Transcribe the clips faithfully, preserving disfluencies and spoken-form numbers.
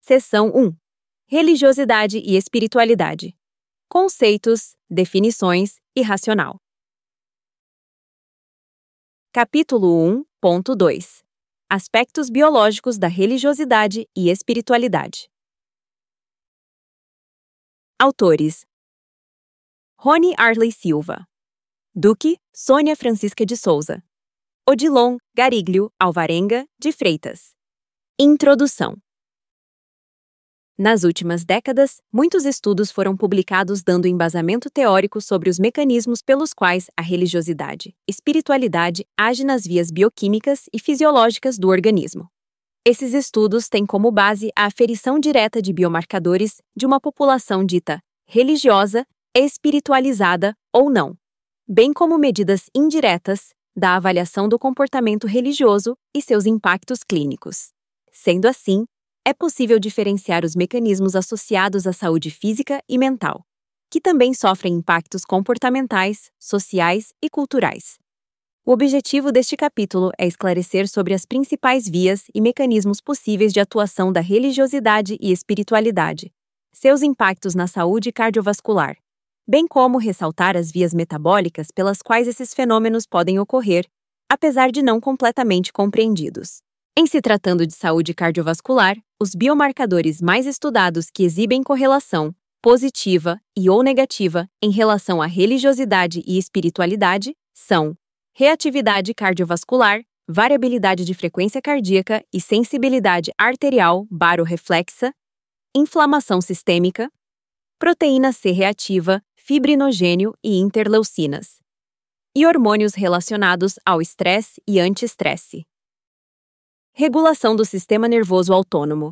Seção um. Religiosidade e espiritualidade. Conceitos, definições e racional. Capítulo um ponto dois. Aspectos biológicos da religiosidade e espiritualidade. Autores: Rony Arley Silva, Duque Sônia Francisca de Souza, Odilon Gariglio Alvarenga de Freitas. Introdução. Nas últimas décadas, muitos estudos foram publicados dando embasamento teórico sobre os mecanismos pelos quais a religiosidade, espiritualidade age nas vias bioquímicas e fisiológicas do organismo. Esses estudos têm como base a aferição direta de biomarcadores de uma população dita religiosa, espiritualizada ou não, bem como medidas indiretas da avaliação do comportamento religioso e seus impactos clínicos. Sendo assim, é possível diferenciar os mecanismos associados à saúde física e mental, que também sofrem impactos comportamentais, sociais e culturais. O objetivo deste capítulo é esclarecer sobre as principais vias e mecanismos possíveis de atuação da religiosidade e espiritualidade, seus impactos na saúde cardiovascular, bem como ressaltar as vias metabólicas pelas quais esses fenômenos podem ocorrer, apesar de não completamente compreendidos. Em se tratando de saúde cardiovascular, os biomarcadores mais estudados que exibem correlação positiva e ou negativa em relação à religiosidade e espiritualidade são reatividade cardiovascular, variabilidade de frequência cardíaca e sensibilidade arterial barorreflexa, inflamação sistêmica, proteína C reativa, fibrinogênio e interleucinas, e hormônios relacionados ao estresse e anti-estresse. Regulação do sistema nervoso autônomo.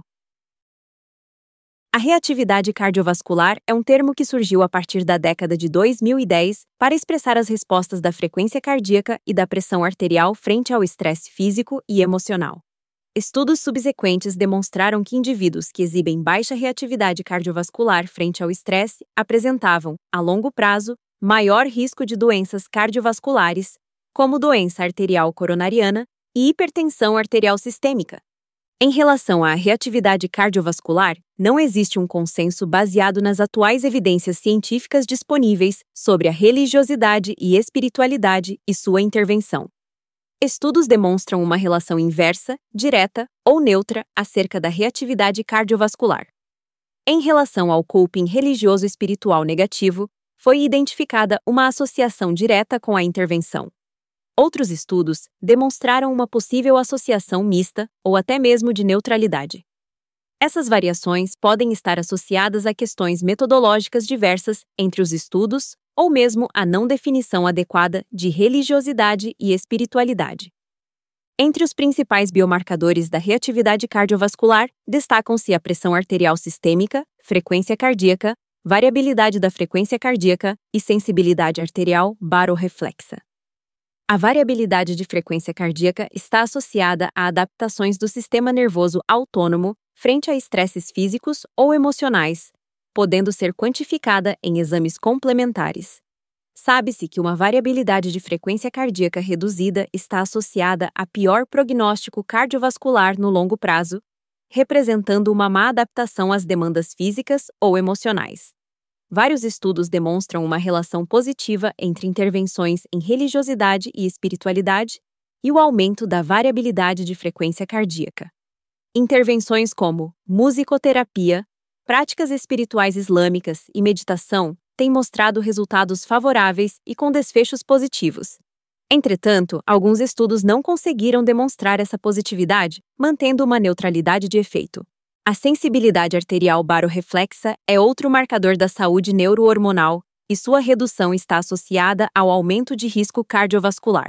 A reatividade cardiovascular é um termo que surgiu a partir da década de dois mil e dez para expressar as respostas da frequência cardíaca e da pressão arterial frente ao estresse físico e emocional. Estudos subsequentes demonstraram que indivíduos que exibem baixa reatividade cardiovascular frente ao estresse apresentavam, a longo prazo, maior risco de doenças cardiovasculares, como doença arterial coronariana e hipertensão arterial sistêmica. Em relação à reatividade cardiovascular, não existe um consenso baseado nas atuais evidências científicas disponíveis sobre a religiosidade e espiritualidade e sua intervenção. Estudos demonstram uma relação inversa, direta ou neutra acerca da reatividade cardiovascular. Em relação ao coping religioso espiritual negativo, foi identificada uma associação direta com a intervenção. Outros estudos demonstraram uma possível associação mista ou até mesmo de neutralidade. Essas variações podem estar associadas a questões metodológicas diversas entre os estudos ou mesmo a não definição adequada de religiosidade e espiritualidade. Entre os principais biomarcadores da reatividade cardiovascular, destacam-se a pressão arterial sistêmica, frequência cardíaca, variabilidade da frequência cardíaca e sensibilidade arterial barorreflexa. A variabilidade de frequência cardíaca está associada a adaptações do sistema nervoso autônomo frente a estresses físicos ou emocionais, podendo ser quantificada em exames complementares. Sabe-se que uma variabilidade de frequência cardíaca reduzida está associada a pior prognóstico cardiovascular no longo prazo, representando uma má adaptação às demandas físicas ou emocionais. Vários estudos demonstram uma relação positiva entre intervenções em religiosidade e espiritualidade e o aumento da variabilidade de frequência cardíaca. Intervenções como musicoterapia, práticas espirituais islâmicas e meditação têm mostrado resultados favoráveis e com desfechos positivos. Entretanto, alguns estudos não conseguiram demonstrar essa positividade, mantendo uma neutralidade de efeito. A sensibilidade arterial barorreflexa é outro marcador da saúde neurohormonal e sua redução está associada ao aumento de risco cardiovascular.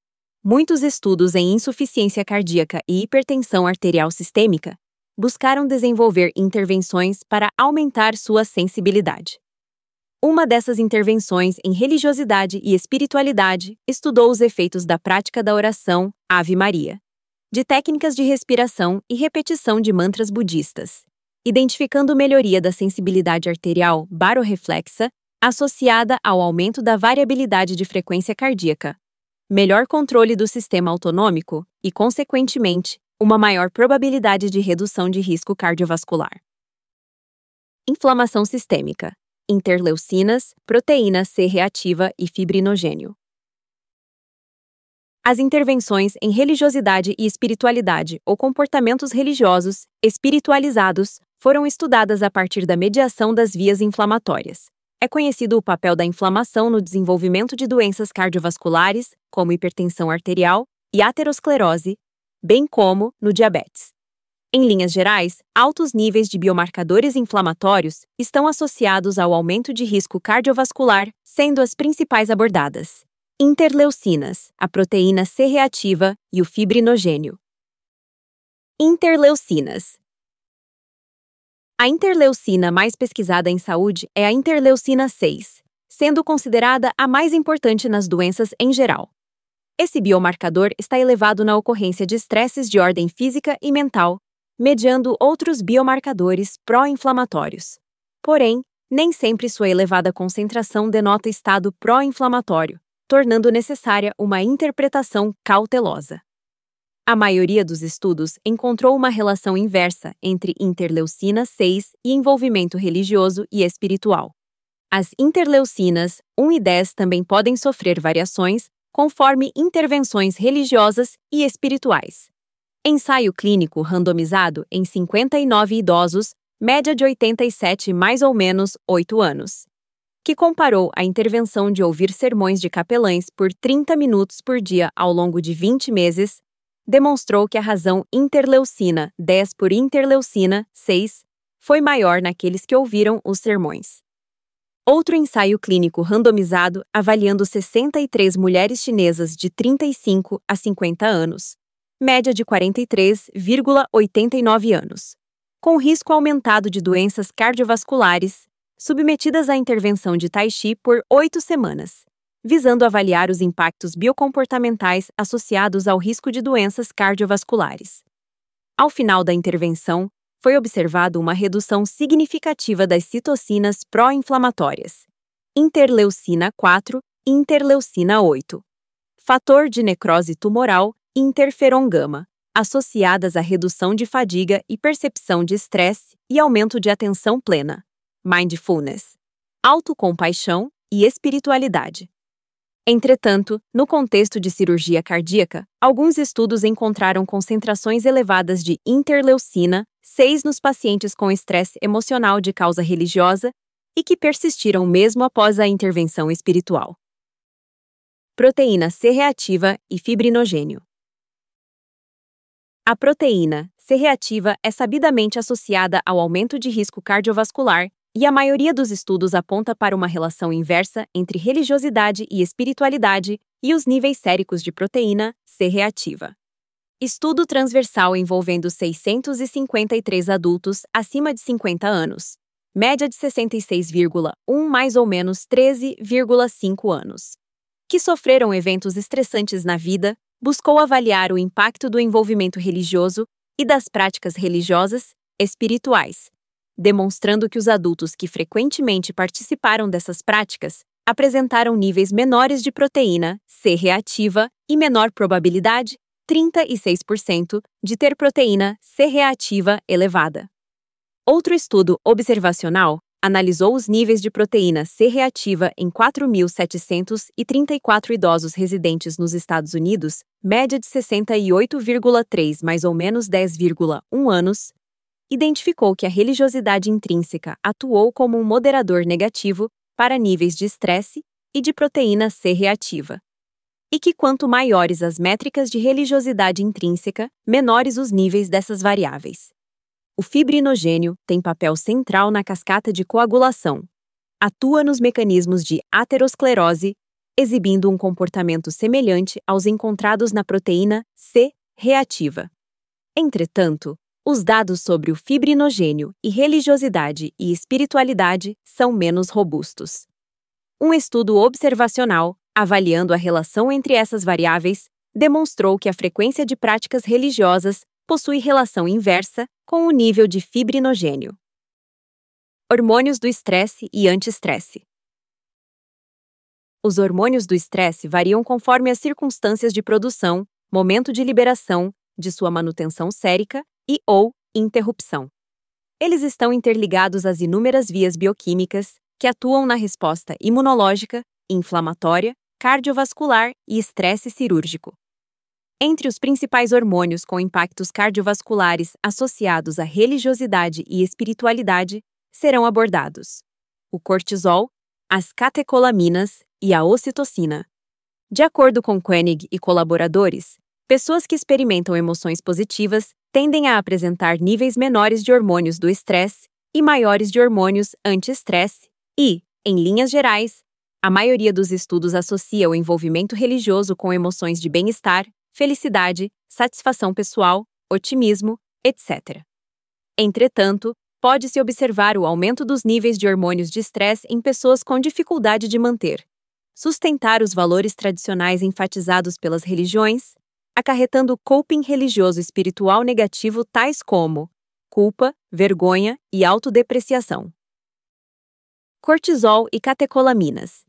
Muitos estudos em insuficiência cardíaca e hipertensão arterial sistêmica buscaram desenvolver intervenções para aumentar sua sensibilidade. Uma dessas intervenções em religiosidade e espiritualidade estudou os efeitos da prática da oração Ave Maria, de técnicas de respiração e repetição de mantras budistas, identificando melhoria da sensibilidade arterial barorreflexa associada ao aumento da variabilidade de frequência cardíaca, melhor controle do sistema autonômico e, consequentemente, uma maior probabilidade de redução de risco cardiovascular. Inflamação sistêmica, interleucinas, proteína C reativa e fibrinogênio. As intervenções em religiosidade e espiritualidade ou comportamentos religiosos espiritualizados foram estudadas a partir da mediação das vias inflamatórias. É conhecido o papel da inflamação no desenvolvimento de doenças cardiovasculares, como hipertensão arterial e aterosclerose, bem como no diabetes. Em linhas gerais, altos níveis de biomarcadores inflamatórios estão associados ao aumento de risco cardiovascular, sendo as principais abordadas: interleucinas, a proteína C reativa e o fibrinogênio. Interleucinas. A interleucina mais pesquisada em saúde é a interleucina seis, sendo considerada a mais importante nas doenças em geral. Esse biomarcador está elevado na ocorrência de estresses de ordem física e mental, mediando outros biomarcadores pró-inflamatórios. Porém, nem sempre sua elevada concentração denota estado pró-inflamatório, tornando necessária uma interpretação cautelosa. A maioria dos estudos encontrou uma relação inversa entre interleucina seis e envolvimento religioso e espiritual. As interleucinas um e dez também podem sofrer variações conforme intervenções religiosas e espirituais. Ensaio clínico randomizado em cinquenta e nove idosos, média de oitenta e sete mais ou menos oito anos, que comparou a intervenção de ouvir sermões de capelães por trinta minutos por dia ao longo de vinte meses, demonstrou que a razão interleucina dez por interleucina seis foi maior naqueles que ouviram os sermões. Outro ensaio clínico randomizado avaliando sessenta e três mulheres chinesas de trinta e cinco a cinquenta anos, média de quarenta e três vírgula oitenta e nove anos, com risco aumentado de doenças cardiovasculares, submetidas à intervenção de Tai Chi por oito semanas, visando avaliar os impactos biocomportamentais associados ao risco de doenças cardiovasculares. Ao final da intervenção, foi observado uma redução significativa das citocinas pró-inflamatórias, interleucina quatro e interleucina oito, fator de necrose tumoral e interferon gama, associadas à redução de fadiga e percepção de estresse e aumento de atenção plena, mindfulness, autocompaixão e espiritualidade. Entretanto, no contexto de cirurgia cardíaca, alguns estudos encontraram concentrações elevadas de interleucina seis nos pacientes com estresse emocional de causa religiosa e que persistiram mesmo após a intervenção espiritual. Proteína C reativa e fibrinogênio. A proteína C reativa é sabidamente associada ao aumento de risco cardiovascular, e a maioria dos estudos aponta para uma relação inversa entre religiosidade e espiritualidade e os níveis séricos de proteína C reativa. Estudo transversal envolvendo seiscentos e cinquenta e três adultos acima de cinquenta anos, média de sessenta e seis vírgula um mais ou menos treze vírgula cinco anos, que sofreram eventos estressantes na vida, buscou avaliar o impacto do envolvimento religioso e das práticas religiosas espirituais, demonstrando que os adultos que frequentemente participaram dessas práticas apresentaram níveis menores de proteína C reativa e menor probabilidade, trinta e seis por cento, de ter proteína C reativa elevada. Outro estudo observacional analisou os níveis de proteína C reativa em quatro mil setecentos e trinta e quatro idosos residentes nos Estados Unidos, média de sessenta e oito vírgula três mais ou menos dez vírgula um anos, identificou que a religiosidade intrínseca atuou como um moderador negativo para níveis de estresse e de proteína C reativa, e que quanto maiores as métricas de religiosidade intrínseca, menores os níveis dessas variáveis. O fibrinogênio tem papel central na cascata de coagulação, atua nos mecanismos de aterosclerose, exibindo um comportamento semelhante aos encontrados na proteína C reativa. Entretanto, os dados sobre o fibrinogênio e religiosidade e espiritualidade são menos robustos. Um estudo observacional, avaliando a relação entre essas variáveis, demonstrou que a frequência de práticas religiosas possui relação inversa com o nível de fibrinogênio. Hormônios do estresse e anti-estresse. Os hormônios do estresse variam conforme as circunstâncias de produção, momento de liberação de sua manutenção sérica e ou interrupção. Eles estão interligados às inúmeras vias bioquímicas que atuam na resposta imunológica, inflamatória, cardiovascular e estresse cirúrgico. Entre os principais hormônios com impactos cardiovasculares associados à religiosidade e espiritualidade serão abordados o cortisol, as catecolaminas e a ocitocina. De acordo com Koenig e colaboradores, pessoas que experimentam emoções positivas tendem a apresentar níveis menores de hormônios do estresse e maiores de hormônios anti-estresse e, em linhas gerais, a maioria dos estudos associa o envolvimento religioso com emoções de bem-estar, felicidade, satisfação pessoal, otimismo, etcétera. Entretanto, pode-se observar o aumento dos níveis de hormônios de estresse em pessoas com dificuldade de manter, sustentar os valores tradicionais enfatizados pelas religiões, acarretando coping religioso espiritual negativo tais como culpa, vergonha e autodepreciação. Cortisol e catecolaminas.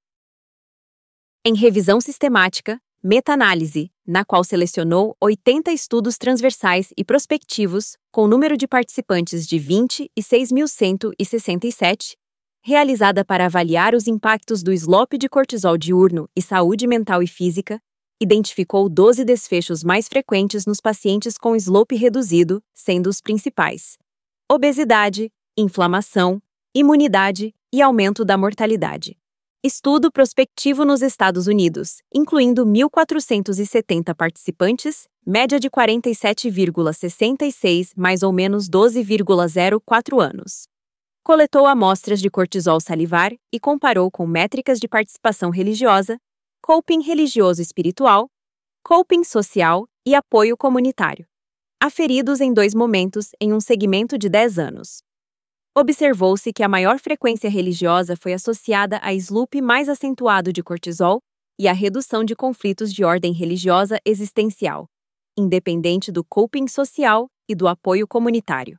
Em revisão sistemática, meta-análise, na qual selecionou oitenta estudos transversais e prospectivos, com número de participantes de vinte e seis mil cento e sessenta e sete, realizada para avaliar os impactos do slope de cortisol diurno e saúde mental e física, identificou doze desfechos mais frequentes nos pacientes com slope reduzido, sendo os principais: obesidade, inflamação, imunidade e aumento da mortalidade. Estudo prospectivo nos Estados Unidos, incluindo mil quatrocentos e setenta participantes, média de quarenta e sete vírgula sessenta e seis mais ou menos doze vírgula zero quatro anos. Coletou amostras de cortisol salivar e comparou com métricas de participação religiosa, coping religioso espiritual, coping social e apoio comunitário, aferidos em dois momentos em um segmento de dez anos. Observou-se que a maior frequência religiosa foi associada a slope mais acentuado de cortisol e à redução de conflitos de ordem religiosa existencial, independente do coping social e do apoio comunitário.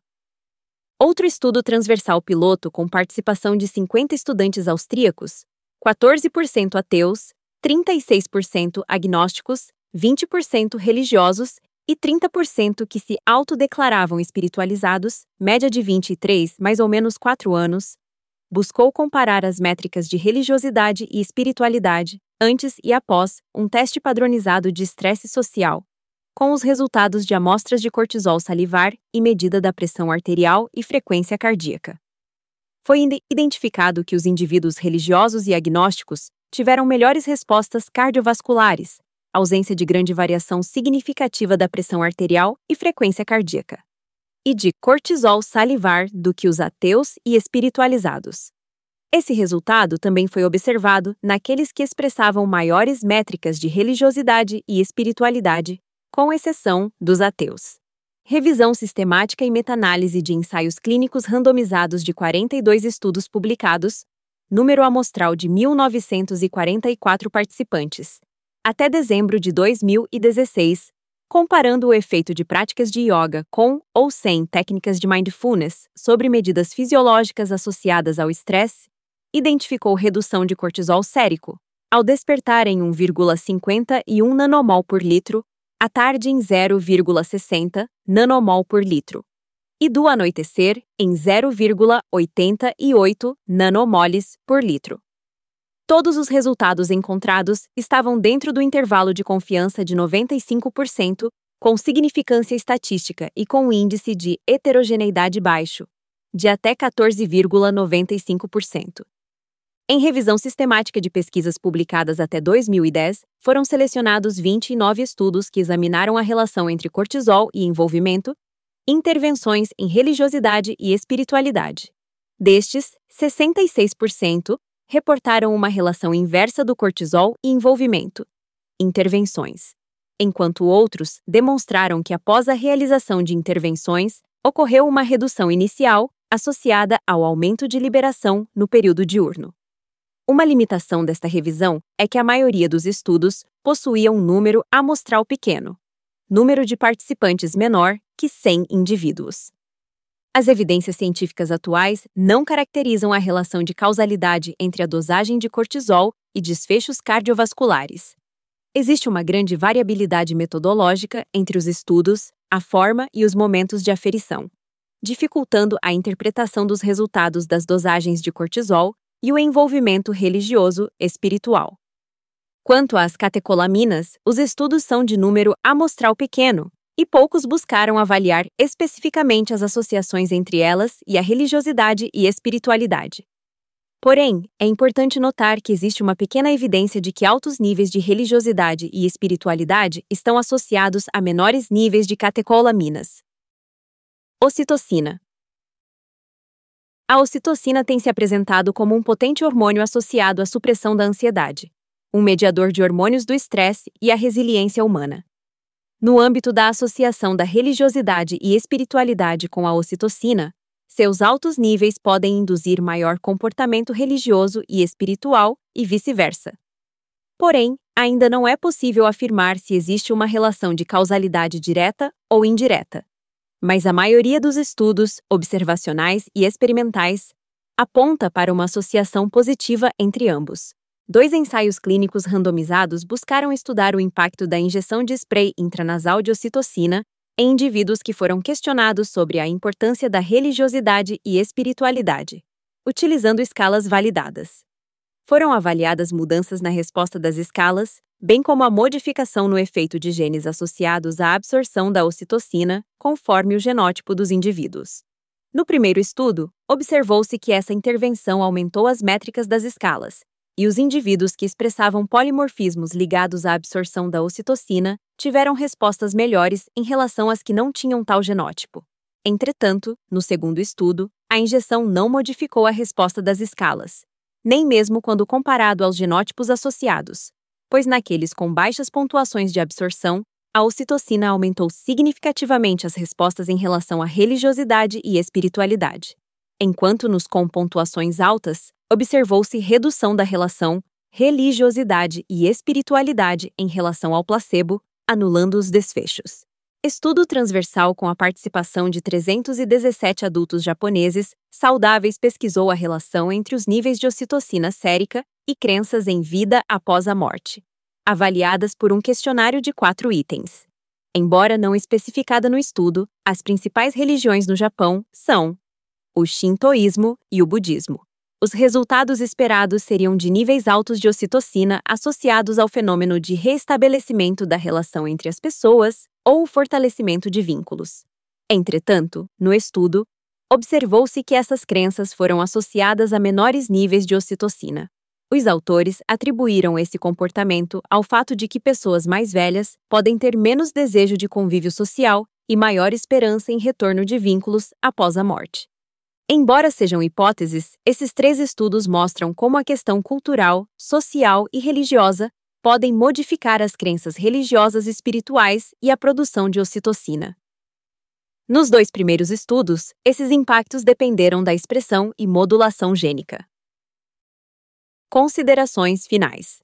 Outro estudo transversal piloto com participação de cinquenta estudantes austríacos, quatorze por cento ateus, trinta e seis por cento agnósticos, vinte por cento religiosos e trinta por cento que se autodeclaravam espiritualizados, média de vinte e três mais ou menos quatro anos, buscou comparar as métricas de religiosidade e espiritualidade, antes e após um teste padronizado de estresse social, com os resultados de amostras de cortisol salivar e medida da pressão arterial e frequência cardíaca. Foi identificado que os indivíduos religiosos e agnósticos tiveram melhores respostas cardiovasculares, ausência de grande variação significativa da pressão arterial e frequência cardíaca, e de cortisol salivar do que os ateus e espiritualizados. Esse resultado também foi observado naqueles que expressavam maiores métricas de religiosidade e espiritualidade, com exceção dos ateus. Revisão sistemática e meta-análise de ensaios clínicos randomizados de quarenta e dois estudos publicados, número amostral de mil novecentos e quarenta e quatro participantes, até dezembro de dois mil e dezesseis, comparando o efeito de práticas de yoga com ou sem técnicas de mindfulness sobre medidas fisiológicas associadas ao estresse, identificou redução de cortisol sérico, ao despertar em um vírgula cinquenta e um nanomol por litro, à tarde em zero vírgula sessenta nanomol por litro, e do anoitecer em zero vírgula oitenta e oito nanomoles por litro. Todos os resultados encontrados estavam dentro do intervalo de confiança de noventa e cinco por cento, com significância estatística e com índice de heterogeneidade baixo, de até quatorze vírgula noventa e cinco por cento. Em revisão sistemática de pesquisas publicadas até dois mil e dez, foram selecionados vinte e nove estudos que examinaram a relação entre cortisol e envolvimento, intervenções em religiosidade e espiritualidade. Destes, sessenta e seis por cento reportaram uma relação inversa do cortisol e envolvimento, intervenções, enquanto outros demonstraram que após a realização de intervenções, ocorreu uma redução inicial associada ao aumento de liberação no período diurno. Uma limitação desta revisão é que a maioria dos estudos possuía um número amostral pequeno, número de participantes menor que cem indivíduos. As evidências científicas atuais não caracterizam a relação de causalidade entre a dosagem de cortisol e desfechos cardiovasculares. Existe uma grande variabilidade metodológica entre os estudos, a forma e os momentos de aferição, dificultando a interpretação dos resultados das dosagens de cortisol e o envolvimento religioso espiritual. Quanto às catecolaminas, os estudos são de número amostral pequeno, e poucos buscaram avaliar especificamente as associações entre elas e a religiosidade e espiritualidade. Porém, é importante notar que existe uma pequena evidência de que altos níveis de religiosidade e espiritualidade estão associados a menores níveis de catecolaminas. Ocitocina. A ocitocina tem se apresentado como um potente hormônio associado à supressão da ansiedade, um mediador de hormônios do estresse e a resiliência humana. No âmbito da associação da religiosidade e espiritualidade com a ocitocina, seus altos níveis podem induzir maior comportamento religioso e espiritual e vice-versa. Porém, ainda não é possível afirmar se existe uma relação de causalidade direta ou indireta. Mas a maioria dos estudos, observacionais e experimentais, aponta para uma associação positiva entre ambos. Dois ensaios clínicos randomizados buscaram estudar o impacto da injeção de spray intranasal de ocitocina em indivíduos que foram questionados sobre a importância da religiosidade e espiritualidade, utilizando escalas validadas. Foram avaliadas mudanças na resposta das escalas, bem como a modificação no efeito de genes associados à absorção da ocitocina, conforme o genótipo dos indivíduos. No primeiro estudo, observou-se que essa intervenção aumentou as métricas das escalas, e os indivíduos que expressavam polimorfismos ligados à absorção da ocitocina tiveram respostas melhores em relação às que não tinham tal genótipo. Entretanto, no segundo estudo, a injeção não modificou a resposta das escalas, nem mesmo quando comparado aos genótipos associados, pois naqueles com baixas pontuações de absorção, a ocitocina aumentou significativamente as respostas em relação à religiosidade e espiritualidade. Enquanto nos com pontuações altas, observou-se redução da relação religiosidade e espiritualidade em relação ao placebo, anulando os desfechos. Estudo transversal com a participação de trezentos e dezessete adultos japoneses saudáveis pesquisou a relação entre os níveis de ocitocina sérica e crenças em vida após a morte, avaliadas por um questionário de quatro itens. Embora não especificada no estudo, as principais religiões no Japão são o shintoísmo e o budismo. Os resultados esperados seriam de níveis altos de ocitocina associados ao fenômeno de reestabelecimento da relação entre as pessoas ou o fortalecimento de vínculos. Entretanto, no estudo, observou-se que essas crenças foram associadas a menores níveis de ocitocina. Os autores atribuíram esse comportamento ao fato de que pessoas mais velhas podem ter menos desejo de convívio social e maior esperança em retorno de vínculos após a morte. Embora sejam hipóteses, esses três estudos mostram como a questão cultural, social e religiosa podem modificar as crenças religiosas e espirituais e a produção de ocitocina. Nos dois primeiros estudos, esses impactos dependeram da expressão e modulação gênica. Considerações finais.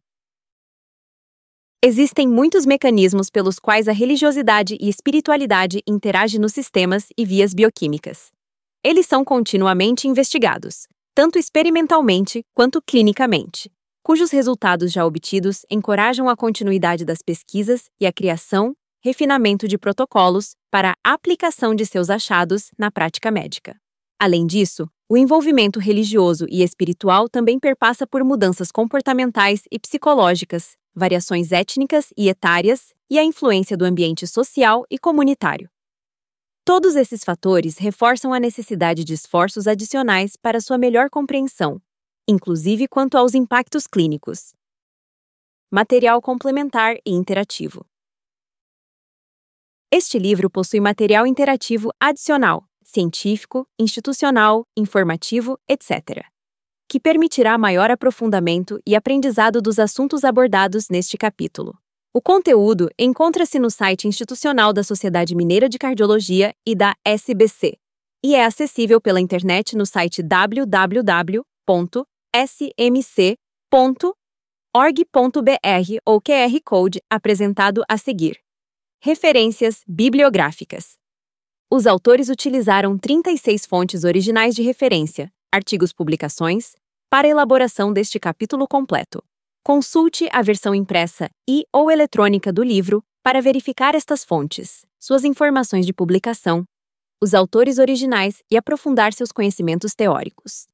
Existem muitos mecanismos pelos quais a religiosidade e espiritualidade interagem nos sistemas e vias bioquímicas. Eles são continuamente investigados, tanto experimentalmente quanto clinicamente, cujos resultados já obtidos encorajam a continuidade das pesquisas e a criação, refinamento de protocolos para a aplicação de seus achados na prática médica. Além disso, o envolvimento religioso e espiritual também perpassa por mudanças comportamentais e psicológicas, variações étnicas e etárias e a influência do ambiente social e comunitário. Todos esses fatores reforçam a necessidade de esforços adicionais para sua melhor compreensão, inclusive quanto aos impactos clínicos. Material complementar e interativo. Este livro possui material interativo adicional, científico, institucional, informativo, etcétera, que permitirá maior aprofundamento e aprendizado dos assuntos abordados neste capítulo. O conteúdo encontra-se no site institucional da Sociedade Mineira de Cardiologia e da S B C, e é acessível pela internet no site w w w ponto s m c ponto org ponto b r ou Q R Code apresentado a seguir. Referências bibliográficas. Os autores utilizaram trinta e seis fontes originais de referência, artigos, publicações, para a elaboração deste capítulo completo. Consulte a versão impressa e ou eletrônica do livro para verificar estas fontes, suas informações de publicação, os autores originais e aprofundar seus conhecimentos teóricos.